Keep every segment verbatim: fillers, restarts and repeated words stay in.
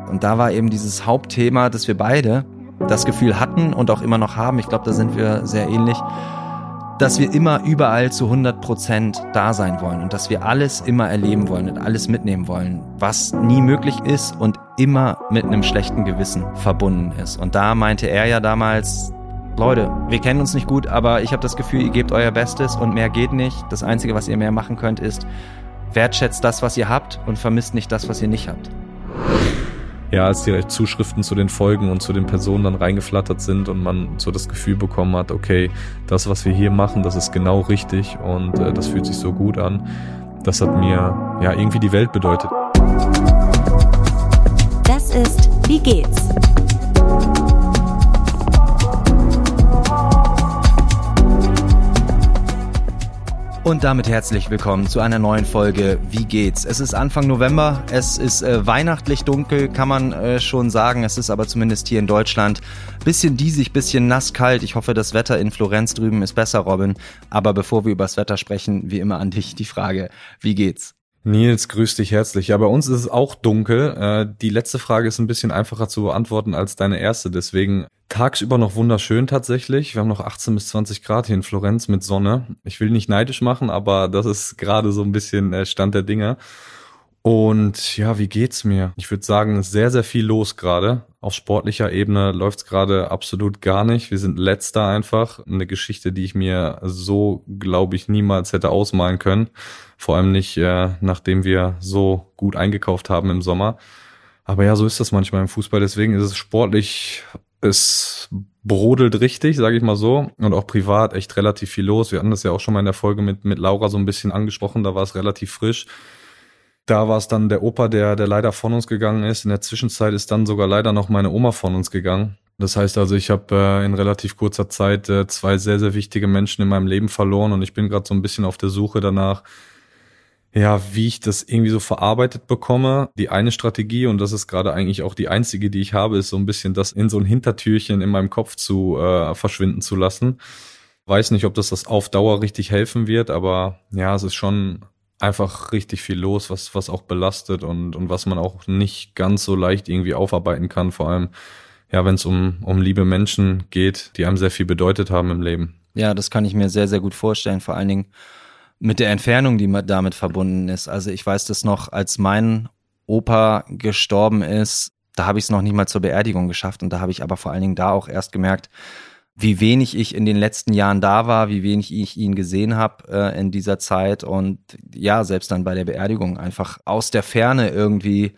Und da war eben dieses Hauptthema, dass wir beide das Gefühl hatten und auch immer noch haben, ich glaube, da sind wir sehr ähnlich, dass wir immer überall zu hundert Prozent da sein wollen und dass wir alles immer erleben wollen und alles mitnehmen wollen, was nie möglich ist und immer mit einem schlechten Gewissen verbunden ist. Und da meinte er ja damals, Leute, wir kennen uns nicht gut, aber ich habe das Gefühl, ihr gebt euer Bestes und mehr geht nicht. Das Einzige, was ihr mehr machen könnt, ist, wertschätzt das, was ihr habt und vermisst nicht das, was ihr nicht habt. Ja, als die Zuschriften zu den Folgen und zu den Personen dann reingeflattert sind und man so das Gefühl bekommen hat, okay, das, was wir hier machen, das ist genau richtig und äh, das fühlt sich so gut an. Das hat mir ja irgendwie die Welt bedeutet. Das ist Wie geht's? Und damit herzlich willkommen zu einer neuen Folge Wie geht's? Es ist Anfang November, es ist äh, weihnachtlich dunkel, kann man äh, schon sagen. Es ist aber zumindest hier in Deutschland bisschen diesig, bisschen nass kalt. Ich hoffe, das Wetter in Florenz drüben ist besser, Robin. Aber bevor wir über das Wetter sprechen, wie immer an dich die Frage, wie geht's? Nils, grüß dich herzlich. Ja, bei uns ist es auch dunkel. Äh, die letzte Frage ist ein bisschen einfacher zu beantworten als deine erste. Deswegen tagsüber noch wunderschön tatsächlich. Wir haben noch achtzehn bis zwanzig Grad hier in Florenz mit Sonne. Ich will nicht neidisch machen, aber das ist gerade so ein bisschen äh, Stand der Dinge. Und ja, wie geht's mir? Ich würde sagen, es ist sehr, sehr viel los gerade. Auf sportlicher Ebene läuft's gerade absolut gar nicht. Wir sind letzter einfach. Eine Geschichte, die ich mir so, glaube ich, niemals hätte ausmalen können. Vor allem nicht, äh, nachdem wir so gut eingekauft haben im Sommer. Aber ja, so ist das manchmal im Fußball. Deswegen ist es sportlich, es brodelt richtig, sage ich mal so. Und auch privat echt relativ viel los. Wir hatten das ja auch schon mal in der Folge mit, mit Laura so ein bisschen angesprochen. Da war es relativ frisch. Da war es dann der Opa, der, der leider von uns gegangen ist. In der Zwischenzeit ist dann sogar leider noch meine Oma von uns gegangen. Das heißt also, ich habe äh, in relativ kurzer Zeit äh, zwei sehr, sehr wichtige Menschen in meinem Leben verloren und ich bin gerade so ein bisschen auf der Suche danach, ja, wie ich das irgendwie so verarbeitet bekomme. Die eine Strategie, und das ist gerade eigentlich auch die einzige, die ich habe, ist so ein bisschen das in so ein Hintertürchen in meinem Kopf zu äh, verschwinden zu lassen. Weiß nicht, ob das das auf Dauer richtig helfen wird, aber ja, es ist schon einfach richtig viel los, was was auch belastet und und was man auch nicht ganz so leicht irgendwie aufarbeiten kann, vor allem ja, wenn es um um liebe Menschen geht, die einem sehr viel bedeutet haben im Leben. Ja, das kann ich mir sehr, sehr gut vorstellen, vor allen Dingen mit der Entfernung, die damit verbunden ist. Also ich weiß das noch, als mein Opa gestorben ist, da habe ich es noch nicht mal zur Beerdigung geschafft und da habe ich aber vor allen Dingen da auch erst gemerkt, wie wenig ich in den letzten Jahren da war, wie wenig ich ihn gesehen habe äh, in dieser Zeit und ja, selbst dann bei der Beerdigung einfach aus der Ferne irgendwie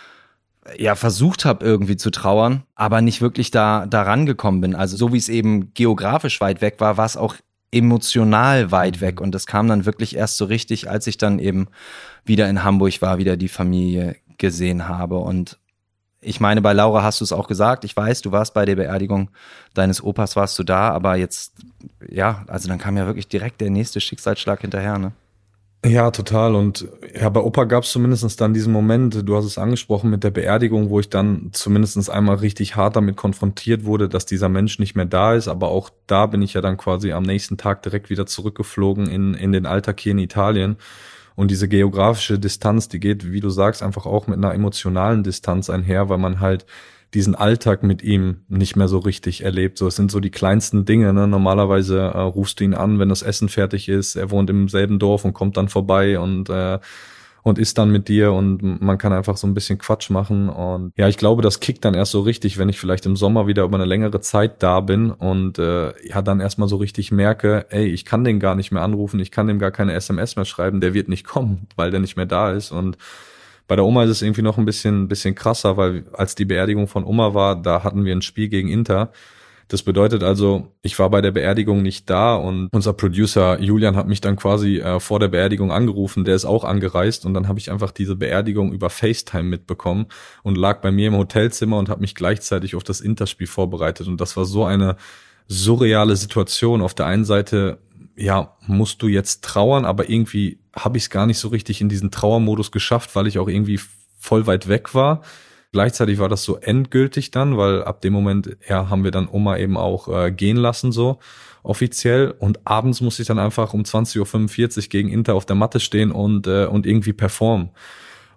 ja versucht habe irgendwie zu trauern, aber nicht wirklich da da rangekommen bin. Also so wie es eben geografisch weit weg war, war es auch emotional weit weg und das kam dann wirklich erst so richtig, als ich dann eben wieder in Hamburg war, wieder die Familie gesehen habe. Und ich meine, bei Laura hast du es auch gesagt, ich weiß, du warst bei der Beerdigung deines Opas, warst du da, aber jetzt, ja, also dann kam ja wirklich direkt der nächste Schicksalsschlag hinterher, ne? Ja, total. Und ja, bei Opa gab es zumindest dann diesen Moment, du hast es angesprochen, mit der Beerdigung, wo ich dann zumindest einmal richtig hart damit konfrontiert wurde, dass dieser Mensch nicht mehr da ist. Aber auch da bin ich ja dann quasi am nächsten Tag direkt wieder zurückgeflogen in, in den Alltag hier in Italien. Und diese geografische Distanz, die geht, wie du sagst, einfach auch mit einer emotionalen Distanz einher, weil man halt diesen Alltag mit ihm nicht mehr so richtig erlebt. So, es sind so die kleinsten Dinge, ne? Normalerweise äh, rufst du ihn an, wenn das Essen fertig ist. Er wohnt im selben Dorf und kommt dann vorbei und äh, und isst dann mit dir und man kann einfach so ein bisschen Quatsch machen. Und ja, ich glaube, das kickt dann erst so richtig, wenn ich vielleicht im Sommer wieder über eine längere Zeit da bin und äh, ja dann erstmal so richtig merke, ey, ich kann den gar nicht mehr anrufen, ich kann dem gar keine S M S mehr schreiben, der wird nicht kommen, weil der nicht mehr da ist. Und bei der Oma ist es irgendwie noch ein bisschen, bisschen krasser, weil als die Beerdigung von Oma war, da hatten wir ein Spiel gegen Inter. Das bedeutet also, ich war bei der Beerdigung nicht da und unser Producer Julian hat mich dann quasi äh, vor der Beerdigung angerufen, der ist auch angereist und dann habe ich einfach diese Beerdigung über FaceTime mitbekommen und lag bei mir im Hotelzimmer und habe mich gleichzeitig auf das Interspiel vorbereitet und das war so eine surreale Situation. Auf der einen Seite, ja, musst du jetzt trauern, aber irgendwie habe ich es gar nicht so richtig in diesen Trauermodus geschafft, weil ich auch irgendwie voll weit weg war. Gleichzeitig war das so endgültig dann, weil ab dem Moment ja haben wir dann Oma eben auch äh, gehen lassen so offiziell und abends musste ich dann einfach um zwanzig Uhr fünfundvierzig gegen Inter auf der Matte stehen und äh, und irgendwie performen.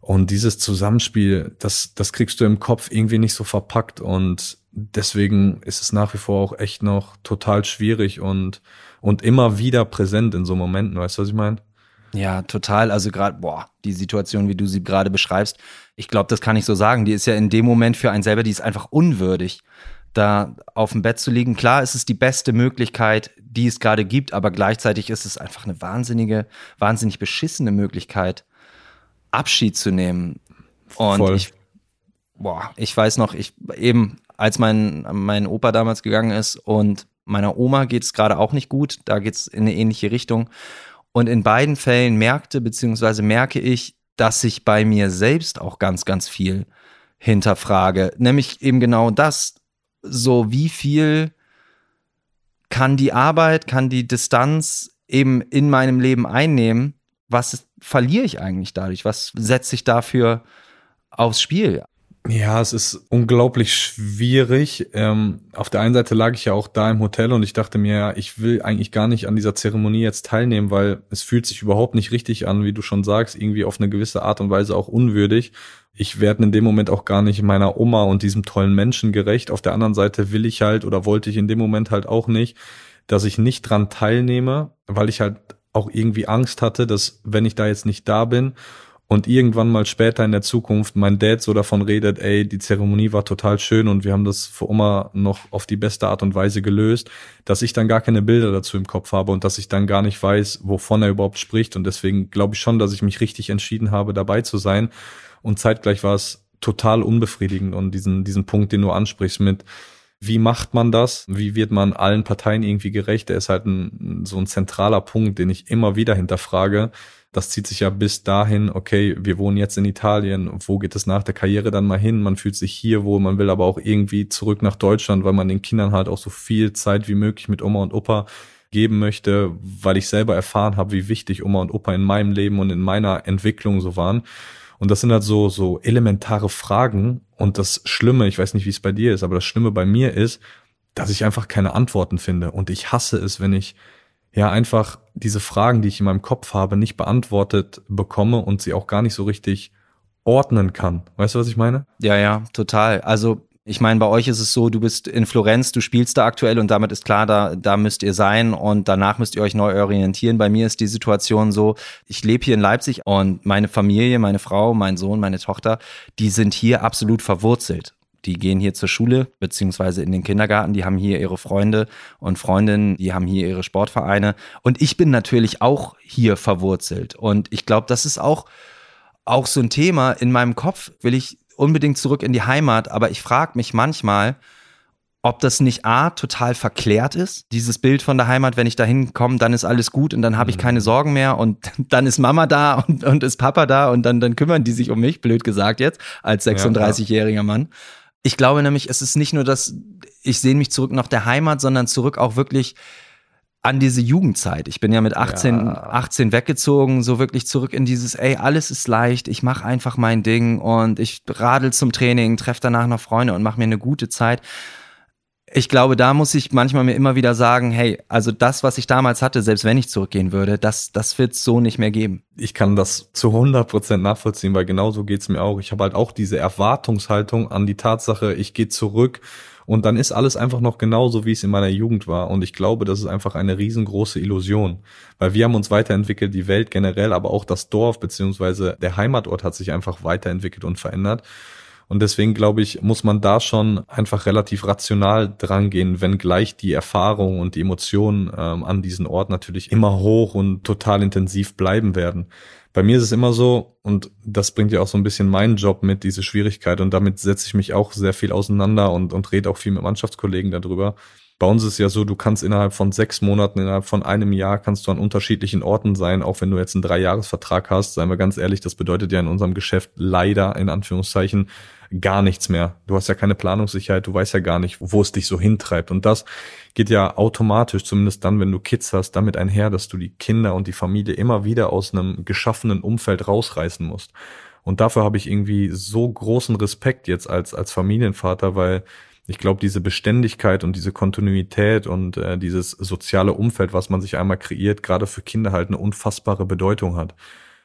Und dieses Zusammenspiel, das, das kriegst du im Kopf irgendwie nicht so verpackt. Und deswegen ist es nach wie vor auch echt noch total schwierig und, und immer wieder präsent in so Momenten. Weißt du, was ich meine? Ja, total. Also gerade, boah, die Situation, wie du sie gerade beschreibst, ich glaube, das kann ich so sagen. Die ist ja in dem Moment für einen selber, die ist einfach unwürdig, da auf dem Bett zu liegen. Klar, es ist die beste Möglichkeit, die es gerade gibt, aber gleichzeitig ist es einfach eine wahnsinnige, wahnsinnig beschissene Möglichkeit, Abschied zu nehmen. Und Voll. ich, boah, ich weiß noch, ich eben, als mein, mein Opa damals gegangen ist und meiner Oma geht es gerade auch nicht gut, da geht es in eine ähnliche Richtung. Und in beiden Fällen merkte, beziehungsweise merke ich, dass ich bei mir selbst auch ganz, ganz viel hinterfrage. Nämlich eben genau das, so wie viel kann die Arbeit, kann die Distanz eben in meinem Leben einnehmen, was verliere ich eigentlich dadurch, was setze ich dafür aufs Spiel? Ja, es ist unglaublich schwierig. Ähm, auf der einen Seite lag ich ja auch da im Hotel und ich dachte mir, ich will eigentlich gar nicht an dieser Zeremonie jetzt teilnehmen, weil es fühlt sich überhaupt nicht richtig an, wie du schon sagst, irgendwie auf eine gewisse Art und Weise auch unwürdig. Ich werde in dem Moment auch gar nicht meiner Oma und diesem tollen Menschen gerecht. Auf der anderen Seite will ich halt oder wollte ich in dem Moment halt auch nicht, dass ich nicht dran teilnehme, weil ich halt auch irgendwie Angst hatte, dass wenn ich da jetzt nicht da bin und irgendwann mal später in der Zukunft mein Dad so davon redet, ey, die Zeremonie war total schön und wir haben das für Oma noch auf die beste Art und Weise gelöst, dass ich dann gar keine Bilder dazu im Kopf habe und dass ich dann gar nicht weiß, wovon er überhaupt spricht. Und deswegen glaube ich schon, dass ich mich richtig entschieden habe, dabei zu sein. Und zeitgleich war es total unbefriedigend und diesen, diesen Punkt, den du ansprichst mit, wie macht man das? Wie wird man allen Parteien irgendwie gerecht? Der ist halt ein, so ein zentraler Punkt, den ich immer wieder hinterfrage. Das zieht sich ja bis dahin, okay, wir wohnen jetzt in Italien, wo geht es nach der Karriere dann mal hin? Man fühlt sich hier wohl, man will aber auch irgendwie zurück nach Deutschland, weil man den Kindern halt auch so viel Zeit wie möglich mit Oma und Opa geben möchte, weil ich selber erfahren habe, wie wichtig Oma und Opa in meinem Leben und in meiner Entwicklung so waren. Und das sind halt so, so elementare Fragen. Und das Schlimme, ich weiß nicht, wie es bei dir ist, aber das Schlimme bei mir ist, dass ich einfach keine Antworten finde. Und ich hasse es, wenn ich ja einfach diese Fragen, die ich in meinem Kopf habe, nicht beantwortet bekomme und sie auch gar nicht so richtig ordnen kann. Weißt du, was ich meine? Ja, ja, total. Also ich meine, bei euch ist es so, du bist in Florenz, du spielst da aktuell und damit ist klar, da, da müsst ihr sein und danach müsst ihr euch neu orientieren. Bei mir ist die Situation so, ich lebe hier in Leipzig und meine Familie, meine Frau, mein Sohn, meine Tochter, die sind hier absolut verwurzelt. Die gehen hier zur Schule, beziehungsweise in den Kindergarten, die haben hier ihre Freunde und Freundinnen, die haben hier ihre Sportvereine. Und ich bin natürlich auch hier verwurzelt. Und ich glaube, das ist auch, auch so ein Thema. In meinem Kopf will ich unbedingt zurück in die Heimat, aber ich frage mich manchmal, ob das nicht A, total verklärt ist, dieses Bild von der Heimat, wenn ich da hinkomme, dann ist alles gut und dann habe ich keine Sorgen mehr und dann ist Mama da und, und ist Papa da und dann, dann kümmern die sich um mich, blöd gesagt jetzt, als sechsunddreißigjähriger Mann. Ich glaube nämlich, es ist nicht nur, dass ich sehne mich zurück nach der Heimat, sondern zurück auch wirklich an diese Jugendzeit. Ich bin ja mit achtzehn, Ja. achtzehn weggezogen, so wirklich zurück in dieses, ey, alles ist leicht, ich mache einfach mein Ding und ich radel zum Training, treffe danach noch Freunde und mache mir eine gute Zeit. Ich glaube, da muss ich manchmal mir immer wieder sagen, hey, also das, was ich damals hatte, selbst wenn ich zurückgehen würde, das, das wird es so nicht mehr geben. Ich kann das zu hundert Prozent nachvollziehen, weil genauso geht's mir auch. Ich habe halt auch diese Erwartungshaltung an die Tatsache, ich gehe zurück und dann ist alles einfach noch genauso, wie es in meiner Jugend war. Und ich glaube, das ist einfach eine riesengroße Illusion, weil wir haben uns weiterentwickelt, die Welt generell, aber auch das Dorf beziehungsweise der Heimatort hat sich einfach weiterentwickelt und verändert. Und deswegen, glaube ich, muss man da schon einfach relativ rational drangehen, wenngleich die Erfahrung und die Emotionen ähm, an diesen Ort natürlich immer hoch und total intensiv bleiben werden. Bei mir ist es immer so, und das bringt ja auch so ein bisschen meinen Job mit, diese Schwierigkeit, und damit setze ich mich auch sehr viel auseinander und, und rede auch viel mit Mannschaftskollegen darüber. Bei uns ist es ja so, du kannst innerhalb von sechs Monaten, innerhalb von einem Jahr kannst du an unterschiedlichen Orten sein, auch wenn du jetzt einen Dreijahresvertrag hast. Seien wir ganz ehrlich, das bedeutet ja in unserem Geschäft leider, in Anführungszeichen, gar nichts mehr. Du hast ja keine Planungssicherheit, du weißt ja gar nicht, wo es dich so hintreibt. Und das geht ja automatisch, zumindest dann, wenn du Kids hast, damit einher, dass du die Kinder und die Familie immer wieder aus einem geschaffenen Umfeld rausreißen musst. Und dafür habe ich irgendwie so großen Respekt jetzt als als Familienvater, weil ich glaube, diese Beständigkeit und diese Kontinuität und äh, dieses soziale Umfeld, was man sich einmal kreiert, gerade für Kinder halt eine unfassbare Bedeutung hat.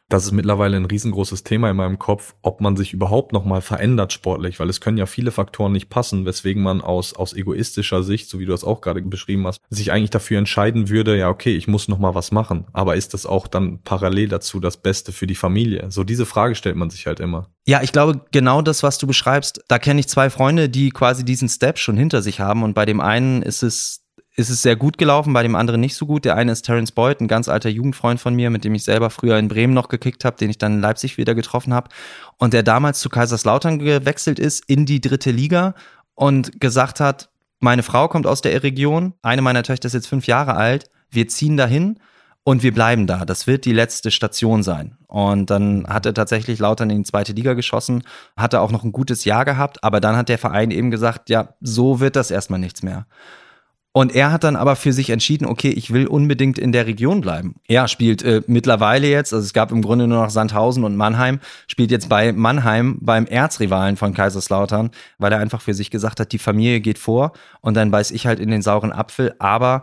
Das ist mittlerweile ein riesengroßes Thema in meinem Kopf, ob man sich überhaupt nochmal verändert sportlich, weil es können ja viele Faktoren nicht passen, weswegen man aus aus egoistischer Sicht, so wie du das auch gerade beschrieben hast, sich eigentlich dafür entscheiden würde, ja okay, ich muss nochmal was machen. Aber ist das auch dann parallel dazu das Beste für die Familie? So diese Frage stellt man sich halt immer. Ja, ich glaube, genau das, was du beschreibst, da kenne ich zwei Freunde, die quasi diesen Step schon hinter sich haben und bei dem einen ist es ist es sehr gut gelaufen, bei dem anderen nicht so gut. Der eine ist Terence Boyd, ein ganz alter Jugendfreund von mir, mit dem ich selber früher in Bremen noch gekickt habe, den ich dann in Leipzig wieder getroffen habe und der damals zu Kaiserslautern gewechselt ist in die dritte Liga und gesagt hat, meine Frau kommt aus der Region, eine meiner Töchter ist jetzt fünf Jahre alt, wir ziehen dahin und wir bleiben da. Das wird die letzte Station sein. Und dann hat er tatsächlich Lautern in die zweite Liga geschossen, hatte auch noch ein gutes Jahr gehabt, aber dann hat der Verein eben gesagt, ja, so wird das erstmal nichts mehr. Und er hat dann aber für sich entschieden, okay, ich will unbedingt in der Region bleiben. Er spielt äh, mittlerweile jetzt, also es gab im Grunde nur noch Sandhausen und Mannheim, spielt jetzt bei Mannheim beim Erzrivalen von Kaiserslautern, weil er einfach für sich gesagt hat, die Familie geht vor und dann beiß ich halt in den sauren Apfel, aber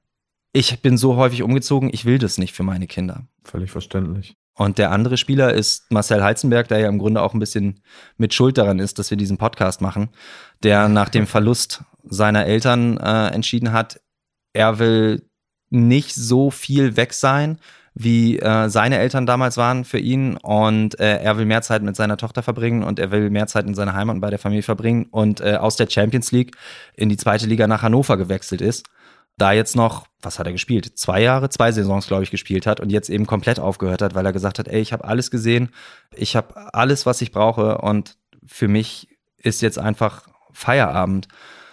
ich bin so häufig umgezogen, ich will das nicht für meine Kinder. Völlig verständlich. Und der andere Spieler ist Marcel Heizenberg, der ja im Grunde auch ein bisschen mit Schuld daran ist, dass wir diesen Podcast machen, der nach dem Verlust seiner Eltern äh, entschieden hat, er will nicht so viel weg sein, wie äh, seine Eltern damals waren für ihn und äh, er will mehr Zeit mit seiner Tochter verbringen und er will mehr Zeit in seiner Heimat und bei der Familie verbringen und äh, aus der Champions League in die zweite Liga nach Hannover gewechselt ist. Da jetzt noch, was hat er gespielt? Zwei Jahre, zwei Saisons, glaube ich, gespielt hat und jetzt eben komplett aufgehört hat, weil er gesagt hat, ey, ich habe alles gesehen, ich habe alles, was ich brauche und für mich ist jetzt einfach Feierabend.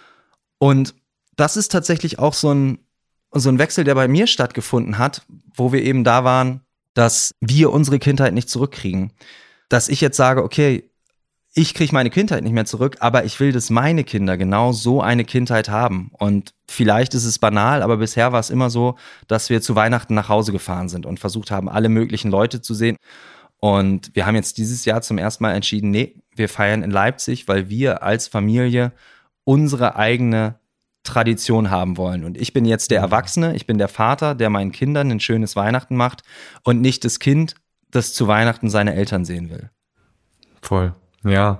Und das ist tatsächlich auch so ein, so ein Wechsel, der bei mir stattgefunden hat, wo wir eben da waren, dass wir unsere Kindheit nicht zurückkriegen. Dass ich jetzt sage, okay, ich kriege meine Kindheit nicht mehr zurück, aber ich will, dass meine Kinder genau so eine Kindheit haben. Und vielleicht ist es banal, aber bisher war es immer so, dass wir zu Weihnachten nach Hause gefahren sind und versucht haben, alle möglichen Leute zu sehen. Und wir haben jetzt dieses Jahr zum ersten Mal entschieden, nee, wir feiern in Leipzig, weil wir als Familie unsere eigene Tradition haben wollen. Und ich bin jetzt der Erwachsene, ich bin der Vater, der meinen Kindern ein schönes Weihnachten macht und nicht das Kind, das zu Weihnachten seine Eltern sehen will. Voll. Ja,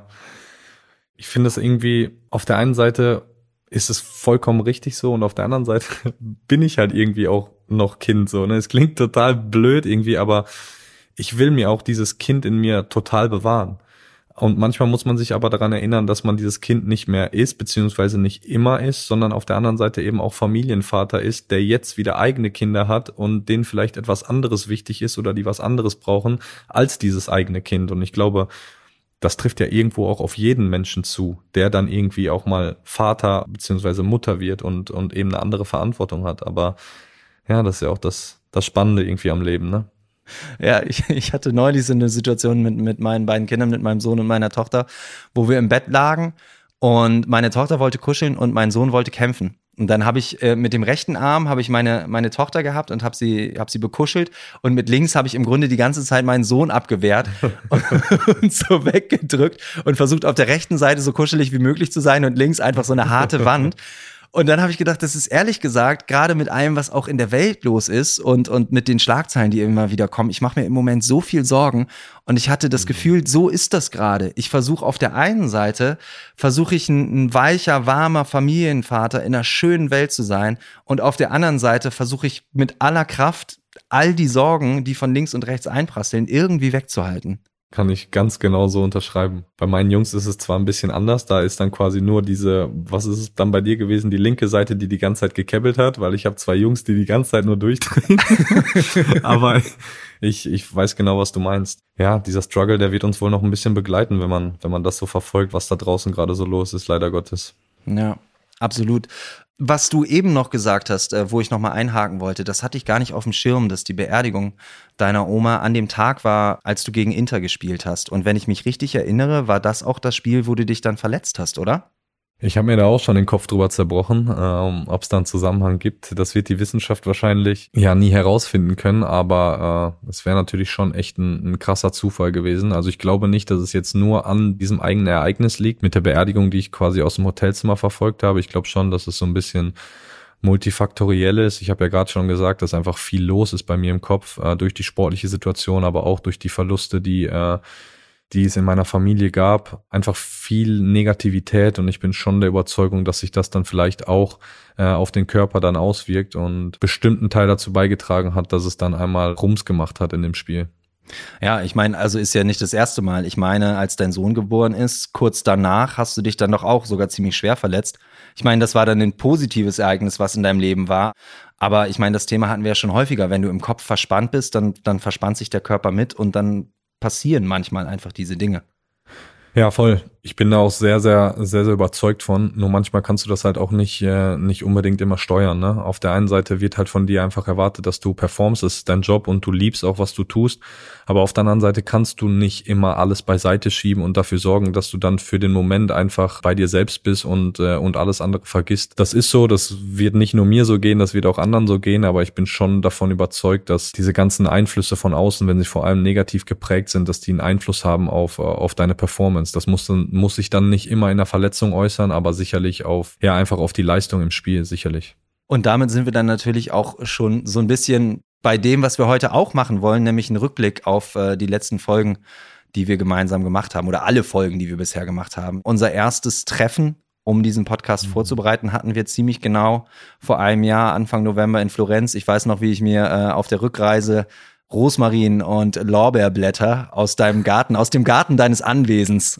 ich finde es irgendwie, auf der einen Seite ist es vollkommen richtig so und auf der anderen Seite bin ich halt irgendwie auch noch Kind so, ne? Es klingt total blöd irgendwie, aber ich will mir auch dieses Kind in mir total bewahren. Und manchmal muss man sich aber daran erinnern, dass man dieses Kind nicht mehr ist, beziehungsweise nicht immer ist, sondern auf der anderen Seite eben auch Familienvater ist, der jetzt wieder eigene Kinder hat und denen vielleicht etwas anderes wichtig ist oder die was anderes brauchen als dieses eigene Kind. Und ich glaube, das trifft ja irgendwo auch auf jeden Menschen zu, der dann irgendwie auch mal Vater beziehungsweise Mutter wird und und eben eine andere Verantwortung hat. Aber ja, das ist ja auch das das Spannende irgendwie am Leben, ne? Ja, ich, ich hatte neulich so eine Situation mit mit meinen beiden Kindern, mit meinem Sohn und meiner Tochter, wo wir im Bett lagen und meine Tochter wollte kuscheln und mein Sohn wollte kämpfen. Und dann habe ich äh, mit dem rechten Arm habe ich meine meine Tochter gehabt und habe sie habe sie bekuschelt und mit links habe ich im Grunde die ganze Zeit meinen Sohn abgewehrt und, und so weggedrückt und versucht auf der rechten Seite so kuschelig wie möglich zu sein und links einfach so eine harte Wand. Und dann habe ich gedacht, das ist ehrlich gesagt, gerade mit allem, was auch in der Welt los ist und und mit den Schlagzeilen, die immer wieder kommen, ich mache mir im Moment so viel Sorgen und ich hatte das Gefühl, so ist das gerade. Ich versuche auf der einen Seite, versuche ich ein, ein weicher, warmer Familienvater in einer schönen Welt zu sein und auf der anderen Seite versuche ich mit aller Kraft, all die Sorgen, die von links und rechts einprasseln, irgendwie wegzuhalten. Kann ich ganz genau so unterschreiben. Bei meinen Jungs ist es zwar ein bisschen anders, da ist dann quasi nur diese, was ist es dann bei dir gewesen, die linke Seite, die die ganze Zeit gekebbelt hat, weil ich habe zwei Jungs, die die ganze Zeit nur durchdrehen. Aber ich ich weiß genau, was du meinst. Ja, dieser Struggle, der wird uns wohl noch ein bisschen begleiten, wenn man wenn man das so verfolgt, was da draußen gerade so los ist, leider Gottes. Ja, absolut. Was du eben noch gesagt hast, äh, wo ich noch mal einhaken wollte, das hatte ich gar nicht auf dem Schirm, dass die Beerdigung deiner Oma an dem Tag war, als du gegen Inter gespielt hast. Und wenn ich mich richtig erinnere, war das auch das Spiel, wo du dich dann verletzt hast, oder? Ich habe mir da auch schon den Kopf drüber zerbrochen, ähm, ob es da einen Zusammenhang gibt. Das wird die Wissenschaft wahrscheinlich ja nie herausfinden können, aber äh, es wäre natürlich schon echt ein, ein krasser Zufall gewesen. Also ich glaube nicht, dass es jetzt nur an diesem eigenen Ereignis liegt, mit der Beerdigung, die ich quasi aus dem Hotelzimmer verfolgt habe. Ich glaube schon, dass es so ein bisschen multifaktoriell ist. Ich habe ja gerade schon gesagt, dass einfach viel los ist bei mir im Kopf, äh, durch die sportliche Situation, aber auch durch die Verluste, die äh, die es in meiner Familie gab, einfach viel Negativität, und ich bin schon der Überzeugung, dass sich das dann vielleicht auch äh, auf den Körper dann auswirkt und bestimmten Teil dazu beigetragen hat, dass es dann einmal Rums gemacht hat in dem Spiel. Ja, ich meine, also ist ja nicht das erste Mal. Ich meine, als dein Sohn geboren ist, kurz danach hast du dich dann doch auch sogar ziemlich schwer verletzt. Ich meine, das war dann ein positives Ereignis, was in deinem Leben war. Aber ich meine, das Thema hatten wir ja schon häufiger. Wenn du im Kopf verspannt bist, dann, dann verspannt sich der Körper mit und dann passieren manchmal einfach diese Dinge. Ja, voll. Ich bin da auch sehr, sehr, sehr, sehr überzeugt von. Nur manchmal kannst du das halt auch nicht, äh, nicht unbedingt immer steuern, ne? Auf der einen Seite wird halt von dir einfach erwartet, dass du performst, das ist dein Job und du liebst auch, was du tust. Aber auf der anderen Seite kannst du nicht immer alles beiseite schieben und dafür sorgen, dass du dann für den Moment einfach bei dir selbst bist und, äh, und alles andere vergisst. Das ist so, das wird nicht nur mir so gehen, das wird auch anderen so gehen, aber ich bin schon davon überzeugt, dass diese ganzen Einflüsse von außen, wenn sie vor allem negativ geprägt sind, dass die einen Einfluss haben auf, auf deine Performance. Das muss dann, muss sich dann nicht immer in der Verletzung äußern, aber sicherlich auf, ja, einfach auf die Leistung im Spiel, sicherlich. Und damit sind wir dann natürlich auch schon so ein bisschen bei dem, was wir heute auch machen wollen, nämlich einen Rückblick auf äh, die letzten Folgen, die wir gemeinsam gemacht haben, oder alle Folgen, die wir bisher gemacht haben. Unser erstes Treffen, um diesen Podcast mhm. vorzubereiten, hatten wir ziemlich genau vor einem Jahr, Anfang November in Florenz. Ich weiß noch, wie ich mir äh, auf der Rückreise Rosmarin und Lorbeerblätter aus deinem Garten, aus dem Garten deines Anwesens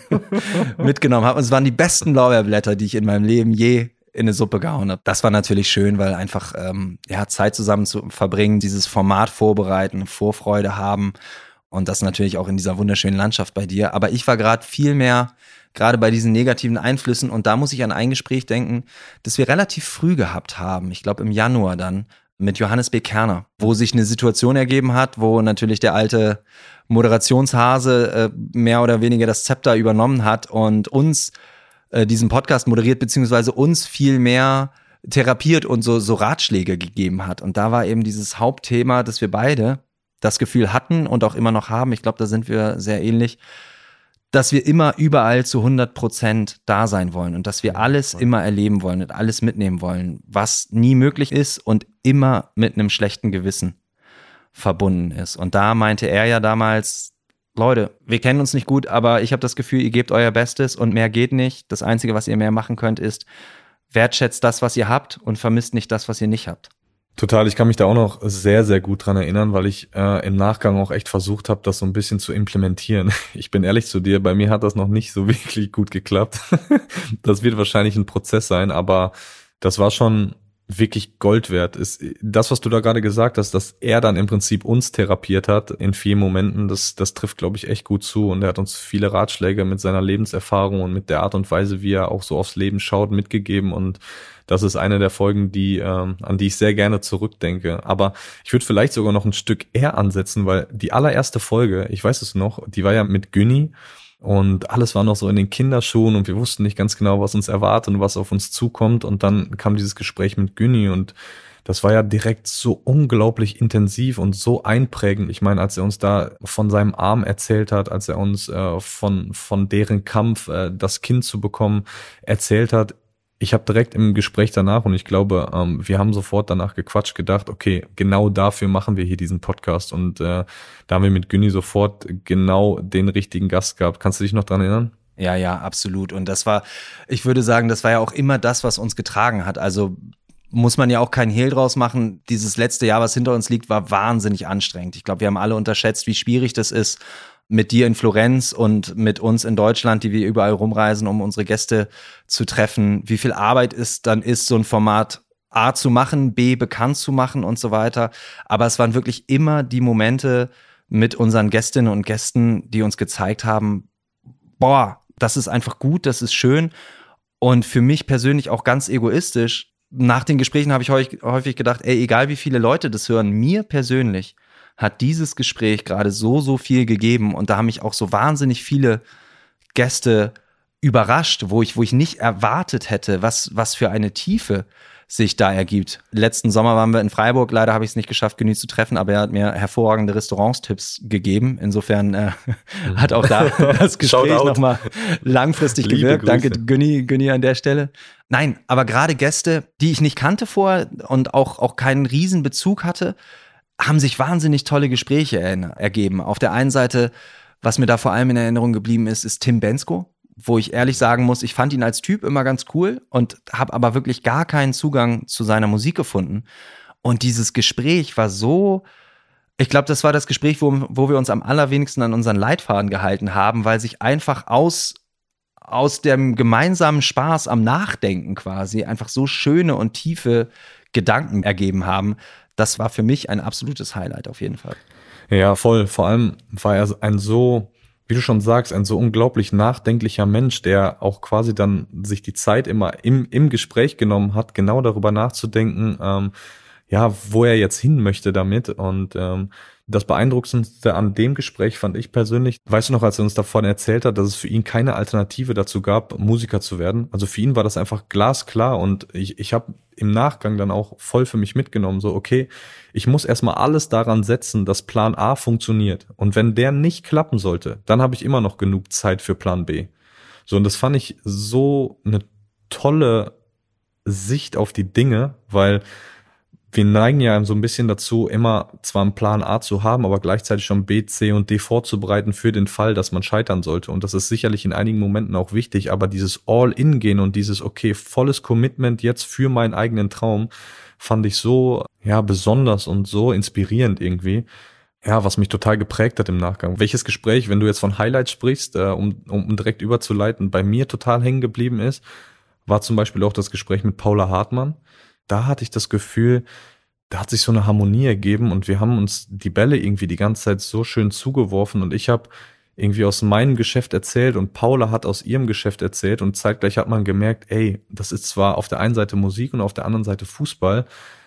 mitgenommen habe. Und es waren die besten Lorbeerblätter, die ich in meinem Leben je in eine Suppe gehauen habe. Das war natürlich schön, weil einfach ähm, ja, Zeit zusammen zu verbringen, dieses Format vorbereiten, Vorfreude haben und das natürlich auch in dieser wunderschönen Landschaft bei dir. Aber ich war gerade viel mehr gerade bei diesen negativen Einflüssen, und da muss ich an ein Gespräch denken, das wir relativ früh gehabt haben, ich glaube im Januar dann, mit Johannes B. Kerner, wo sich eine Situation ergeben hat, wo natürlich der alte Moderationshase äh, mehr oder weniger das Zepter übernommen hat und uns äh, diesen Podcast moderiert, beziehungsweise uns viel mehr therapiert und so, so Ratschläge gegeben hat. Und da war eben dieses Hauptthema, dass wir beide das Gefühl hatten und auch immer noch haben, ich glaube, da sind wir sehr ähnlich, dass wir immer überall zu hundert Prozent da sein wollen und dass wir alles immer erleben wollen und alles mitnehmen wollen, was nie möglich ist und immer mit einem schlechten Gewissen verbunden ist. Und da meinte er ja damals, Leute, wir kennen uns nicht gut, aber ich habe das Gefühl, ihr gebt euer Bestes und mehr geht nicht. Das Einzige, was ihr mehr machen könnt, ist, wertschätzt das, was ihr habt und vermisst nicht das, was ihr nicht habt. Total, ich kann mich da auch noch sehr, sehr gut dran erinnern, weil ich äh, im Nachgang auch echt versucht habe, das so ein bisschen zu implementieren. Ich bin ehrlich zu dir, bei mir hat das noch nicht so wirklich gut geklappt. Das wird wahrscheinlich ein Prozess sein, aber das war schon wirklich Gold wert. Ist das, was du da gerade gesagt hast, dass er dann im Prinzip uns therapiert hat in vielen Momenten, das, das trifft, glaube ich, echt gut zu, und er hat uns viele Ratschläge mit seiner Lebenserfahrung und mit der Art und Weise, wie er auch so aufs Leben schaut, mitgegeben, und das ist eine der Folgen, die ähm, an die ich sehr gerne zurückdenke. Aber ich würde vielleicht sogar noch ein Stück eher ansetzen, weil die allererste Folge, ich weiß es noch, die war ja mit Günni. Und alles war noch so in den Kinderschuhen und wir wussten nicht ganz genau, was uns erwartet und was auf uns zukommt. Und dann kam dieses Gespräch mit Günni und das war ja direkt so unglaublich intensiv und so einprägend. Ich meine, als er uns da von seinem Arm erzählt hat, als er uns äh, von von deren Kampf, äh, das Kind zu bekommen, erzählt hat, ich habe direkt im Gespräch danach, und ich glaube, ähm, wir haben sofort danach gequatscht, gedacht, okay, genau dafür machen wir hier diesen Podcast. Und äh, da haben wir mit Günni sofort genau den richtigen Gast gehabt. Kannst du dich noch dran erinnern? Ja, ja, absolut. Und das war, ich würde sagen, das war ja auch immer das, was uns getragen hat. Also muss man ja auch keinen Hehl draus machen. Dieses letzte Jahr, was hinter uns liegt, war wahnsinnig anstrengend. Ich glaube, wir haben alle unterschätzt, wie schwierig das ist, mit dir in Florenz und mit uns in Deutschland, die wir überall rumreisen, um unsere Gäste zu treffen, wie viel Arbeit es dann ist, so ein Format A zu machen, B bekannt zu machen und so weiter. Aber es waren wirklich immer die Momente mit unseren Gästinnen und Gästen, die uns gezeigt haben, boah, das ist einfach gut, das ist schön. Und für mich persönlich auch ganz egoistisch, nach den Gesprächen habe ich häufig gedacht, ey, egal wie viele Leute das hören, mir persönlich hat dieses Gespräch gerade so, so viel gegeben, und da haben mich auch so wahnsinnig viele Gäste überrascht, wo ich, wo ich nicht erwartet hätte, was, was für eine Tiefe sich da ergibt. Letzten Sommer waren wir in Freiburg, leider habe ich es nicht geschafft, Günni zu treffen, aber er hat mir hervorragende Restaurantstipps gegeben. Insofern äh, hat auch da das Gespräch nochmal langfristig Liebe gewirkt. Grüße. Danke Günni, Günni an der Stelle. Nein, aber gerade Gäste, die ich nicht kannte vorher und auch, auch keinen Riesenbezug hatte, haben sich wahnsinnig tolle Gespräche er- ergeben. Auf der einen Seite, was mir da vor allem in Erinnerung geblieben ist, ist Tim Bendzko, wo ich ehrlich sagen muss, ich fand ihn als Typ immer ganz cool und habe aber wirklich gar keinen Zugang zu seiner Musik gefunden. Und dieses Gespräch war so, ich glaube, das war das Gespräch, wo, wo wir uns am allerwenigsten an unseren Leitfaden gehalten haben, weil sich einfach aus, aus dem gemeinsamen Spaß am Nachdenken quasi einfach so schöne und tiefe Gedanken ergeben haben. Das war für mich ein absolutes Highlight auf jeden Fall. Ja, voll. Vor allem war er ein so, wie du schon sagst, ein so unglaublich nachdenklicher Mensch, der auch quasi dann sich die Zeit immer im, im Gespräch genommen hat, genau darüber nachzudenken, ähm, ja, wo er jetzt hin möchte damit. Und ähm, das Beeindruckendste an dem Gespräch fand ich persönlich, weißt du noch, als er uns davon erzählt hat, dass es für ihn keine Alternative dazu gab, Musiker zu werden. Also für ihn war das einfach glasklar und ich, ich habe im Nachgang dann auch voll für mich mitgenommen, so okay, ich muss erstmal alles daran setzen, dass Plan A funktioniert. Und wenn der nicht klappen sollte, dann habe ich immer noch genug Zeit für Plan B. So, und das fand ich so eine tolle Sicht auf die Dinge, weil wir neigen ja so ein bisschen dazu, immer zwar einen Plan A zu haben, aber gleichzeitig schon B, C und D vorzubereiten für den Fall, dass man scheitern sollte. Und das ist sicherlich in einigen Momenten auch wichtig, aber dieses All-in-Gehen und dieses, okay, volles Commitment jetzt für meinen eigenen Traum, fand ich so, ja, besonders und so inspirierend irgendwie. Ja, was mich total geprägt hat im Nachgang. Welches Gespräch, wenn du jetzt von Highlights sprichst, äh, um, um direkt überzuleiten, bei mir total hängen geblieben ist, war zum Beispiel auch das Gespräch mit Paula Hartmann. Da hatte ich das Gefühl, da hat sich so eine Harmonie ergeben und wir haben uns die Bälle irgendwie die ganze Zeit so schön zugeworfen und ich habe irgendwie aus meinem Geschäft erzählt und Paula hat aus ihrem Geschäft erzählt und zeitgleich hat man gemerkt, ey, das ist zwar auf der einen Seite Musik und auf der anderen Seite Fußball,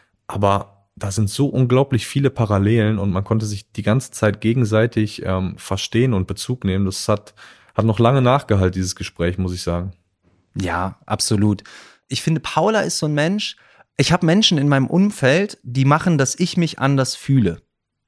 aber da sind so unglaublich viele Parallelen und man konnte sich die ganze Zeit gegenseitig ähm, verstehen und Bezug nehmen. Das hat, hat noch lange nachgehalten, dieses Gespräch, muss ich sagen. Ja, absolut. Ich finde, Paula ist so ein Mensch, ich habe Menschen in meinem Umfeld, die machen, dass ich mich anders fühle.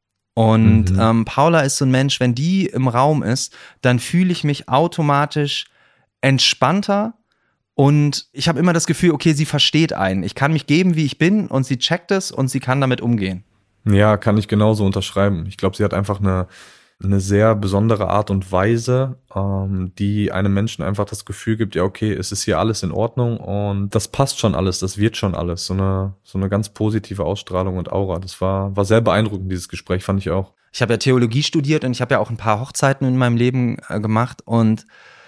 Und mhm. ähm, Paula ist so ein Mensch, wenn die im Raum ist, dann fühle ich mich automatisch entspannter und ich habe immer das Gefühl, okay, sie versteht einen. Ich kann mich geben, wie ich bin und sie checkt es und sie kann damit umgehen. Ja, kann ich genauso unterschreiben. Ich glaube, sie hat einfach eine eine sehr besondere Art und Weise, ähm, die einem Menschen einfach das Gefühl gibt, ja okay, es ist hier alles in Ordnung und das passt schon alles, das wird schon alles. So eine so eine ganz positive Ausstrahlung und Aura. Das war war sehr beeindruckend, dieses Gespräch, fand ich auch. Ich habe ja Theologie studiert und ich habe ja auch ein paar Hochzeiten in meinem Leben äh, gemacht und